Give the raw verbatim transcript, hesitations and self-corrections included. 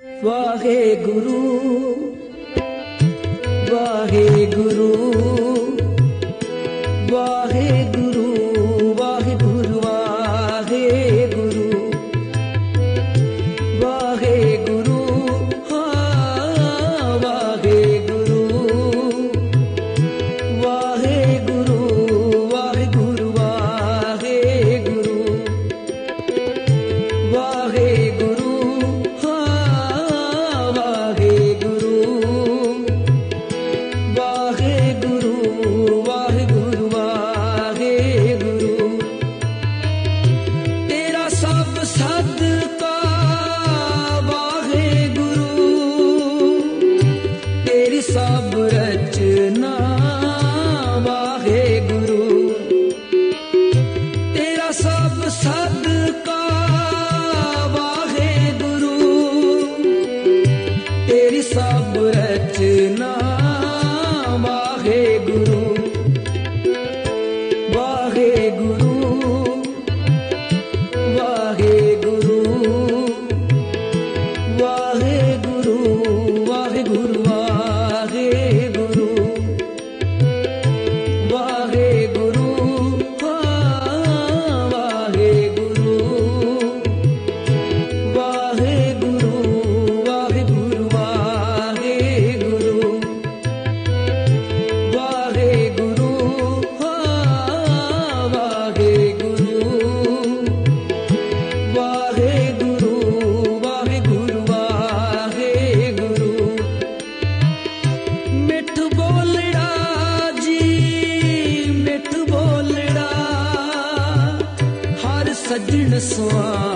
ਵਾਹਿਗੁਰੂ ਵਾਹਿਗੁਰੂ ਵਾਹਿਗੁਰੂ ਵਾਹਿਗੁਰੂ ਵਾਹਿਗੁਰੂ ਵਾਹਿਗੁਰੂ ਹਾਂ ਵਾਹਿਗੁਰੂ ਵਾਹਿਗੁਰੂ ਵਾਹਿਗੁਰੂ ਵਾਹਿਗੁਰੂ ਵਾਹਿਗੁਰੂ ਹਾਂ ਵਾਹਿਗੁਰੂ ਵਾਹਿਗੁਰੂ ਵਾਹਿਗੁਰੂ ਵਾਹਿਗੁਰੂ ਤੇਰਾ ਸਭ ਸਦਕਾ ਵਾਹਿਗੁਰੂ ਤੇਰੀ ਸਭ ਰਚਨਾ ਵਾਹਿਗੁਰੂ ਤੇਰਾ ਸਭ ਸਦਕਾ ਵਾਹਿਗੁਰੂ ਤੇਰੀ ਸਭ ਰਚਨਾ ਵਾਹਿਗੁਰੂ ਵਾਹਿਗੁਰੂ ਵਾਹਿਗੁਰੂ ਵਾਹਿਗੁਰੂ ਵਾਹਿਗੁਰੂ ਵਾਹਿਗੁਰੂ ਵਾਹਿਗੁਰੂ ਹਾਂ ਵਾਹਿਗੁਰੂ ਵਾਹਿਗੁਰੂ ਵਾਹਿਗੁਰੂ ਵਾਹਿਗੁਰੂ ਵਾਹਿਗੁਰੂ ਹਾਂ ਵਾਹਿਗੁਰੂ ਵਾਹਿਗੁਰੂ ਵਾਹਿਗੁਰੂ ਵਾਹਿਗੁਰੂ ਮਿੱਠ ਬੋਲੜਾ ਜੀ ਮਿੱਠ ਬੋਲੜਾ ਹਰ ਸੱਜਣ ਸੁਆ